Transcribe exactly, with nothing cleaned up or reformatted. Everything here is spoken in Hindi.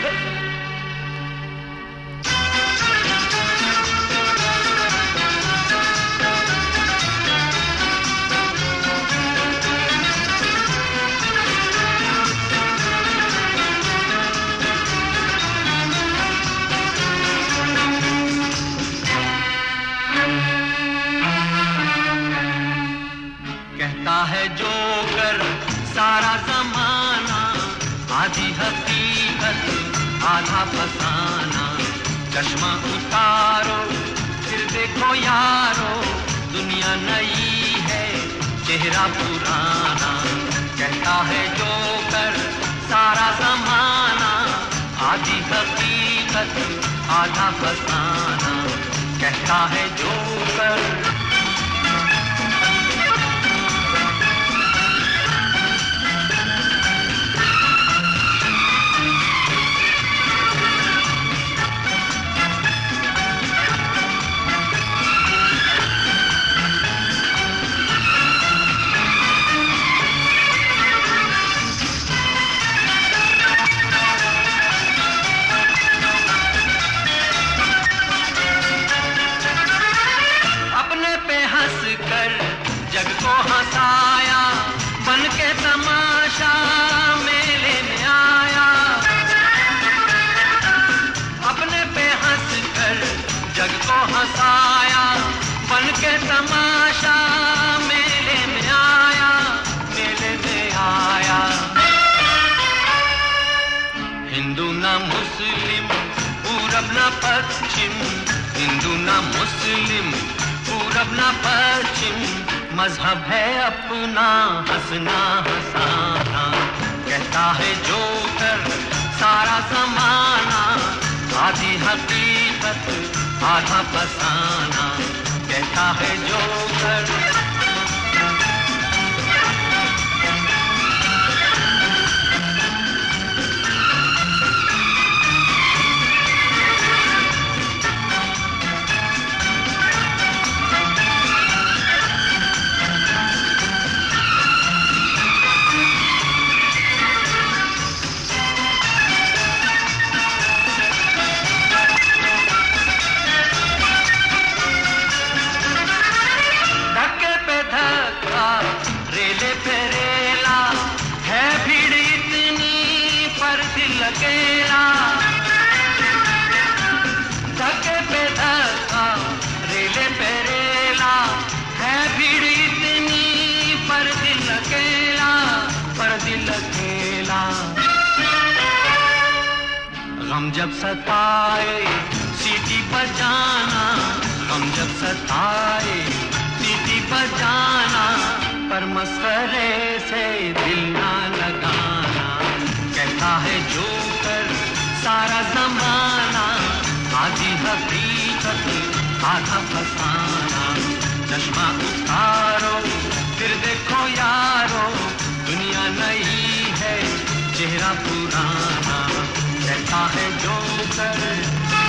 कहता है जोकर सारा जमाना, आधी हकीकत आधा फसाना। चश्मा उतारो फिर देखो यारो, दुनिया नई है चेहरा पुराना। कहता है जोकर सारा जमाना, आधी हकीकत आधा फसाना। कहता है जोकर जग को हंसाया, बन के तमाशा मेले में आया। अपने पे हंस कर जग को हंसाया, बन के तमाशा मेले में आया, मेले में आया। हिंदू ना मुस्लिम, पूरब ना पश्चिम, हिंदू ना मुस्लिम, पूरब ना पश्चिम। मजहब है अपना हंसना हंसाना। कहता है जोकर सारा जमाना, आधी हकीकत आधा फसाना। कहता है जोकर रेले पे रेला है, भीड़ इतनी पर दिल अकेला। धक्के पे धक्का रेले पे रेला है, भीड़ इतनी पर दिल अकेला, पर दिल अकेला। गम जब सताए सीटी बजाना, गम जब सताए सीटी बजाना। पर मस्करे से दिल ना लगाना। कहता है जोकर सारा जमाना, आधी हकीकत आधा फसाना। चश्मा उतारो फिर देखो यारो, दुनिया नई है चेहरा पुराना। कहता है जोकर